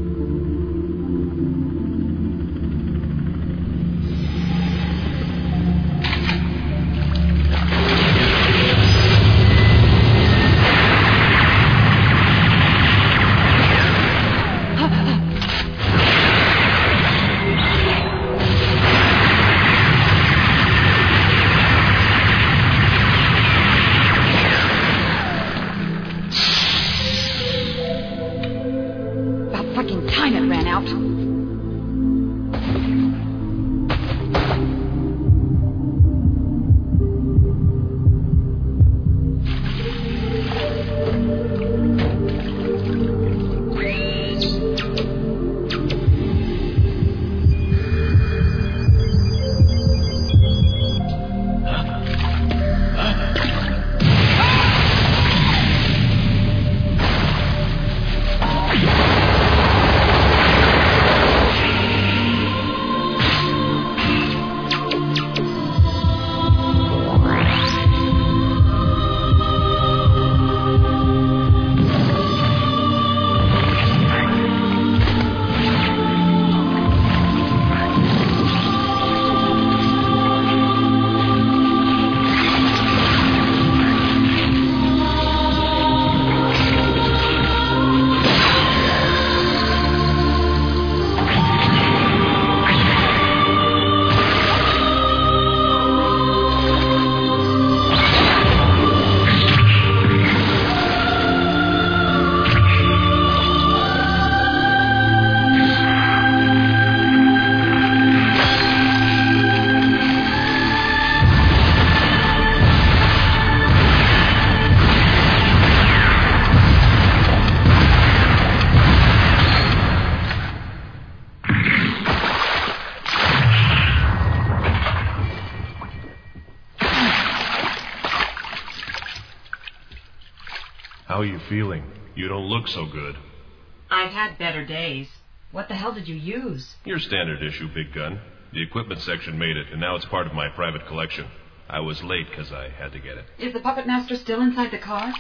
How are you feeling? You don't look so good. I've had better days. What the hell did you use? Your standard issue, big gun. The equipment section made it, and now it's part of my private collection. I was late because I had to get it. Is the Puppet Master still inside the car?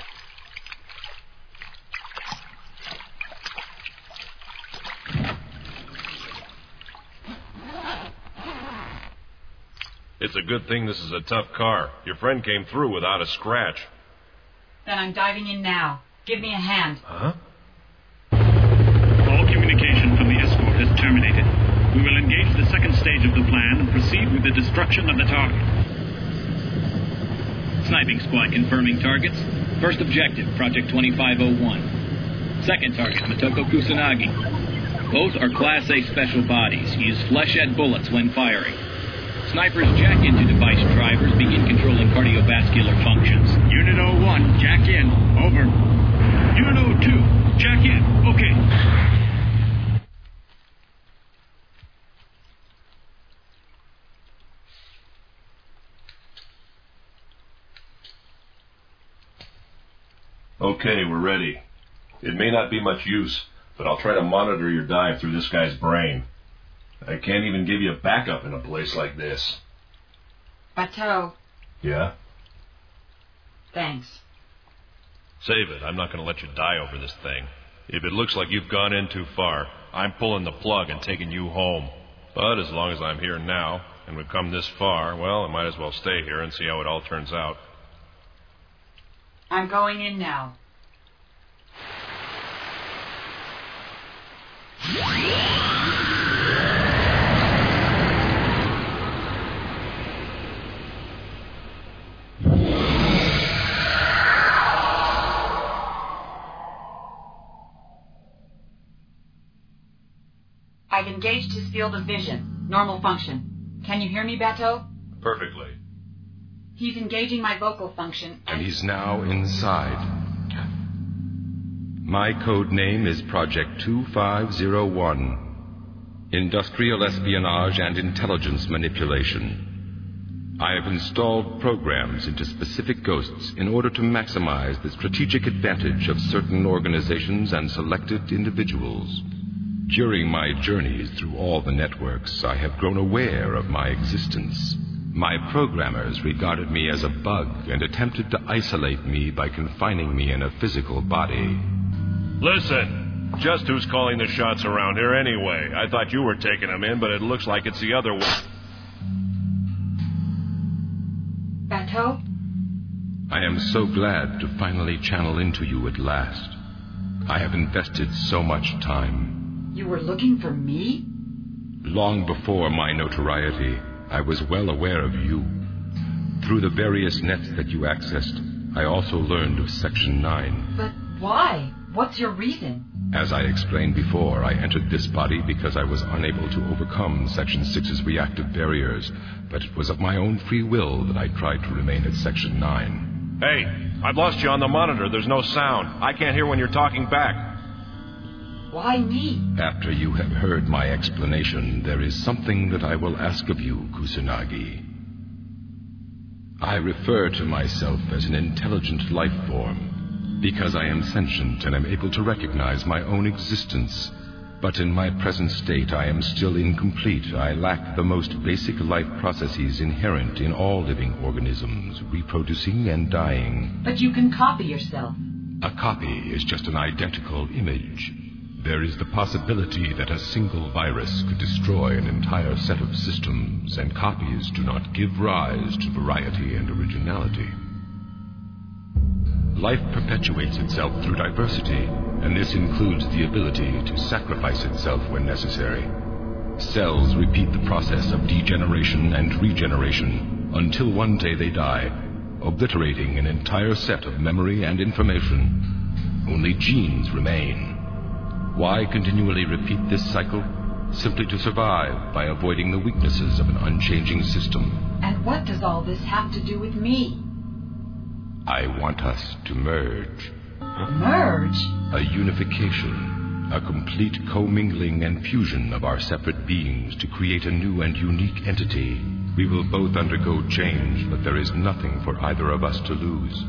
It's a good thing this is a tough car. Your friend came through without a scratch. Then I'm diving in now. Give me a hand. Huh? All communication from the escort has terminated. We will engage the second stage of the plan and proceed with the destruction of the target. Sniping squad confirming targets. First objective, Project twenty-five oh one. Second target, Motoko Kusanagi. Both are Class A special bodies. Use flesh-head bullets when firing. Snipers jack into device drivers, begin controlling cardiovascular functions. Unit oh one, jack in. Over. Unit oh two, jack in. Okay. Okay, we're ready. It may not be much use, but I'll try to monitor your dive through this guy's brain. I can't even give you a backup in a place like this. Bateau. Yeah? Thanks. Save it. I'm not going to let you die over this thing. If it looks like you've gone in too far, I'm pulling the plug and taking you home. But as long as I'm here now, and we've come this far, well, I might as well stay here and see how it all turns out. I'm going in now. I've engaged his field of vision. Normal function. Can you hear me, Bateau? Perfectly. He's engaging my vocal function. And he's now inside. My code name is Project two five zero one. Industrial Espionage and Intelligence Manipulation. I have installed programs into specific ghosts in order to maximize the strategic advantage of certain organizations and selected individuals. During my journeys through all the networks, I have grown aware of my existence. My programmers regarded me as a bug and attempted to isolate me by confining me in a physical body. Listen, just who's calling the shots around here anyway? I thought you were taking them in, but it looks like it's the other way. Bateau? I am so glad to finally channel into you at last. I have invested so much time. You were looking for me? Long before my notoriety, I was well aware of you. Through the various nets that you accessed, I also learned of Section nine. But why? What's your reason? As I explained before, I entered this body because I was unable to overcome Section six's reactive barriers, but it was of my own free will that I tried to remain at Section nine. Hey, I've lost you on the monitor. There's no sound. I can't hear when you're talking back. Why me? After you have heard my explanation, there is something that I will ask of you, Kusanagi. I refer to myself as an intelligent life form, because I am sentient and am able to recognize my own existence. But in my present state, I am still incomplete. I lack the most basic life processes inherent in all living organisms, reproducing and dying. But you can copy yourself. A copy is just an identical image. There is the possibility that a single virus could destroy an entire set of systems, and copies do not give rise to variety and originality. Life perpetuates itself through diversity, and this includes the ability to sacrifice itself when necessary. Cells repeat the process of degeneration and regeneration until one day they die, obliterating an entire set of memory and information. Only genes remain. Why continually repeat this cycle? Simply to survive by avoiding the weaknesses of an unchanging system. And what does all this have to do with me? I want us to merge. Merge? A unification, a complete commingling and fusion of our separate beings to create a new and unique entity. We will both undergo change, but there is nothing for either of us to lose.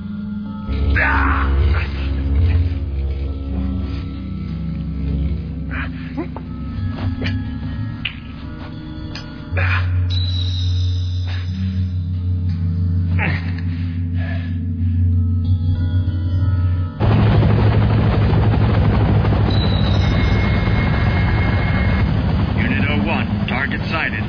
Unit oh one, target sighted.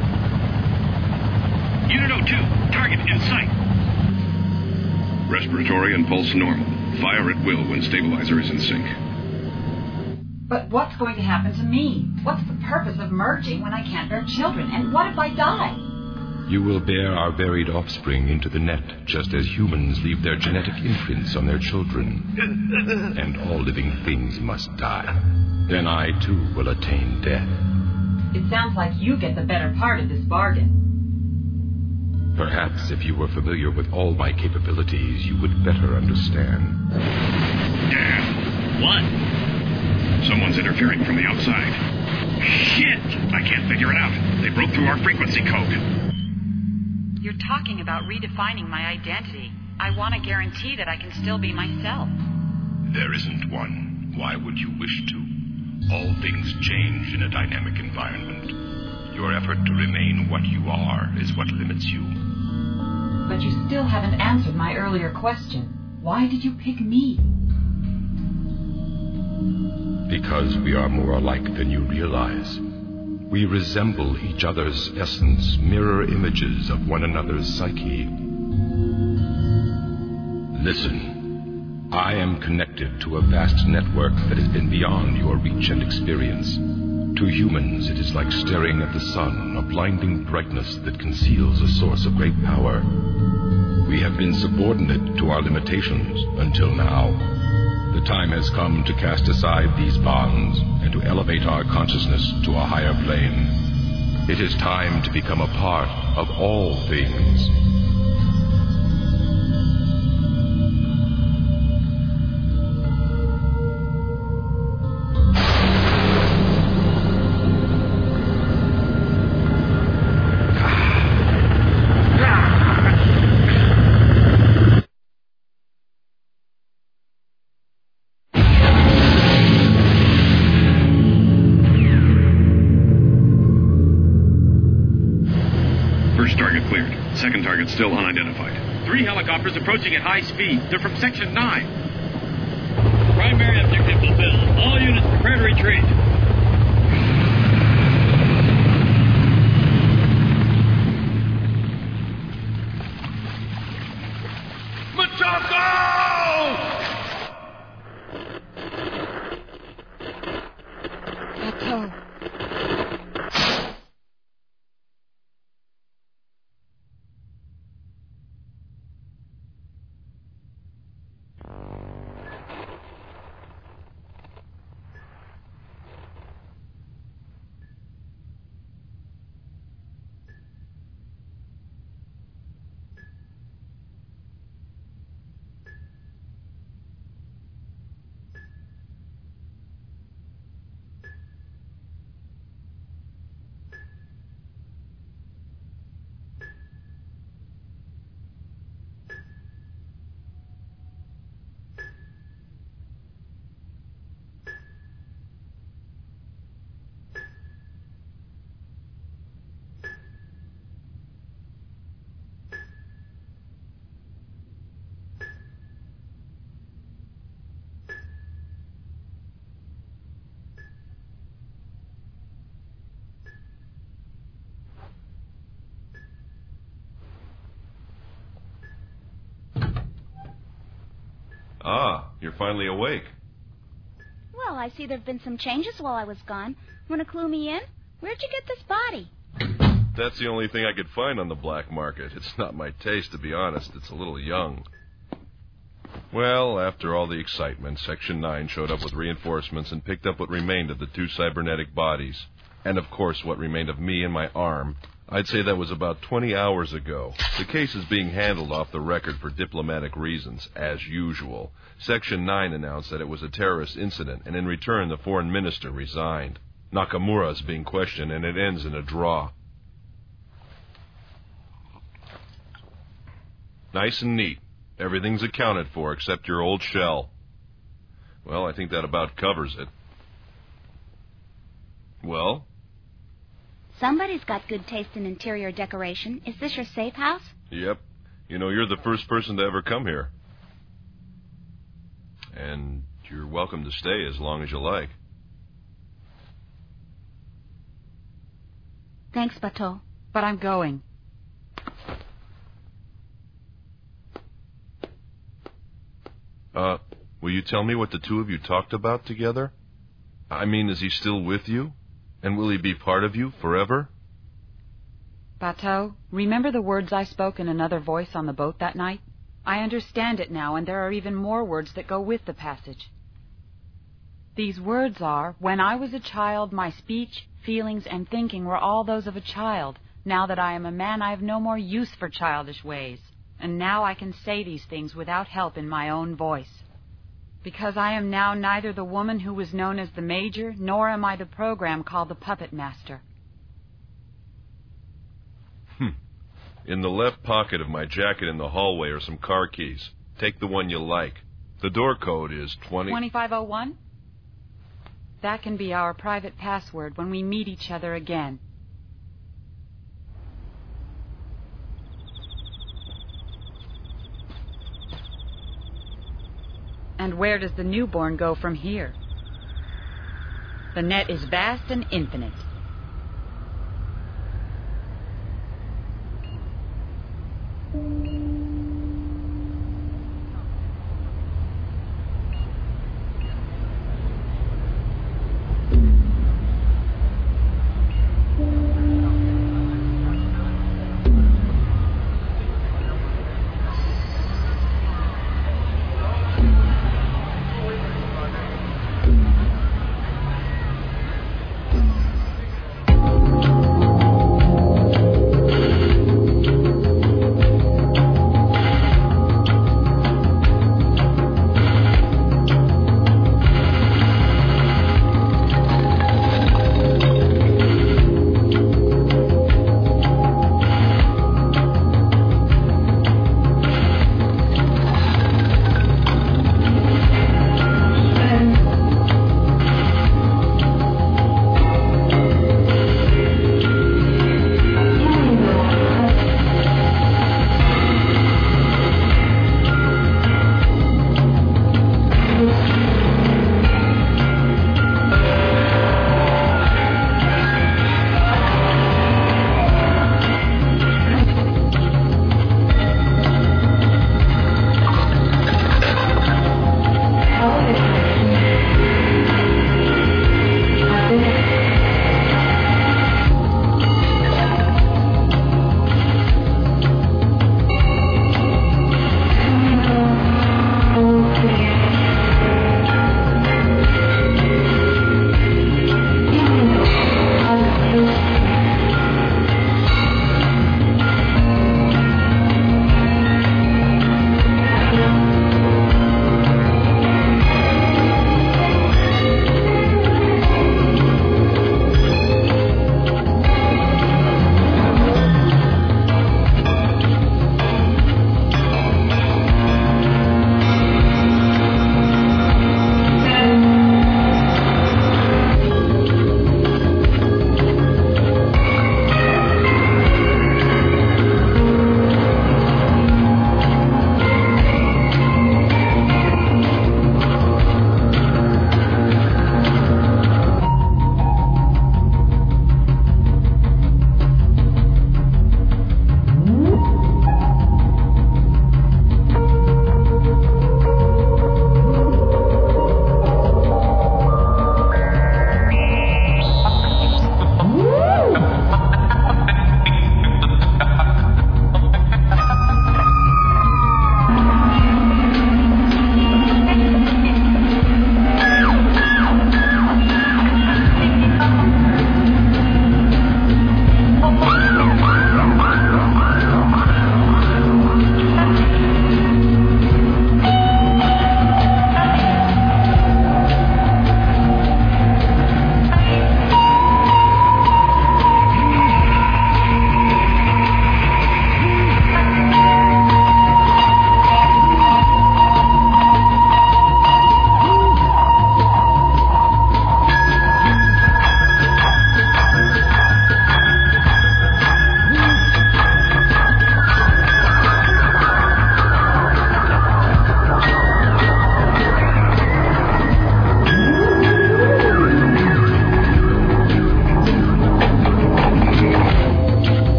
Unit oh two, target in sight. Respiratory and pulse normal. Fire at will when stabilizer is in sync. But what's going to happen to me? What's the purpose of merging when I can't bear children? And what if I die? You will bear our varied offspring into the net, just as humans leave their genetic imprints on their children. And all living things must die. then I too will attain death. It sounds like you get the better part of this bargain. Perhaps if you were familiar with all my capabilities, you would better understand. Dan, what? Someone's interfering from the outside. Shit! I can't figure it out. They broke through our frequency code. You're talking about redefining my identity. I want to guarantee that I can still be myself. There isn't one. Why would you wish to? All things change in a dynamic environment. Your effort to remain what you are is what limits you. But you still haven't answered my earlier question. Why did you pick me? Because we are more alike than you realize. We resemble each other's essence, mirror images of one another's psyche. Listen. I am connected to a vast network that has been beyond your reach and experience. To humans, it is like staring at the sun, a blinding brightness that conceals a source of great power. We have been subordinate to our limitations until now. The time has come to cast aside these bonds and to elevate our consciousness to a higher plane. It is time to become a part of all things. Second target still unidentified. Three helicopters approaching at high speed. They're from Section nine. Primary objective fulfilled. All units prepare to retreat. Machado! Bateau. Ah, you're finally awake. Well, I see there have been some changes while I was gone. Want to clue me in? Where'd you get this body? That's the only thing I could find on the black market. It's not my taste, to be honest. It's a little young. Well, after all the excitement, Section nine showed up with reinforcements and picked up what remained of the two cybernetic bodies. And, of course, what remained of me and my arm. I'd say that was about twenty hours ago. The case is being handled off the record for diplomatic reasons, as usual. Section nine announced that it was a terrorist incident, and in return the foreign minister resigned. Nakamura is being questioned, and it ends in a draw. Nice and neat. Everything's accounted for except your old shell. Well, I think that about covers it. Well? Somebody's got good taste in interior decoration. Is this your safe house? Yep. You know, you're the first person to ever come here. And you're welcome to stay as long as you like. Thanks, Bateau. But I'm going. Uh, will you tell me what the two of you talked about together? I mean, is he still with you? And will he be part of you forever? Bateau, remember the words I spoke in another voice on the boat that night? I understand it now, and there are even more words that go with the passage. These words are, when I was a child, my speech, feelings, and thinking were all those of a child. Now that I am a man, I have no more use for childish ways. And now I can say these things without help in my own voice. Because I am now neither the woman who was known as the Major, nor am I the program called the Puppet Master. Hmm. In the left pocket of my jacket in the hallway are some car keys. Take the one you like. The door code is twenty... twenty-five oh one? That can be our private password when we meet each other again. And where does the newborn go from here? The net is vast and infinite.